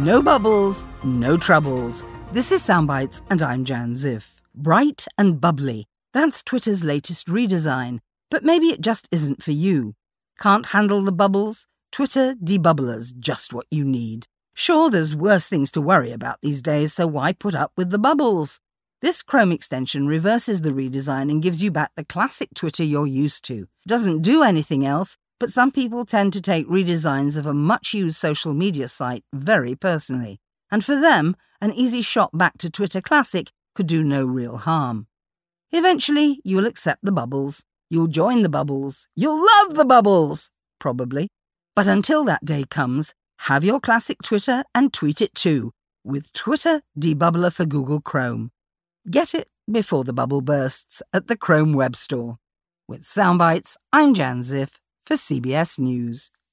No bubbles, no troubles. This is Soundbites and I'm Jan Ziff. Bright and bubbly. That's Twitter's latest redesign. But maybe it just isn't for you. Can't handle the bubbles? Twitter Debubblers just what you need. Sure, there's worse things to worry about these days, so why put up with the bubbles? This Chrome extension reverses the redesign and gives you back the classic Twitter you're used to. Doesn't do anything else, but some people tend to take redesigns of a much-used social media site very personally. And for them, an easy shot back to Twitter Classic could do no real harm. Eventually, you'll accept the bubbles. You'll join the bubbles. You'll love the bubbles! Probably. But until that day comes, have your classic Twitter and tweet it too, with Twitter Debubbler for Google Chrome. Get it before the bubble bursts at the Chrome Web Store. With Soundbites, I'm Jan Ziff for CBS News.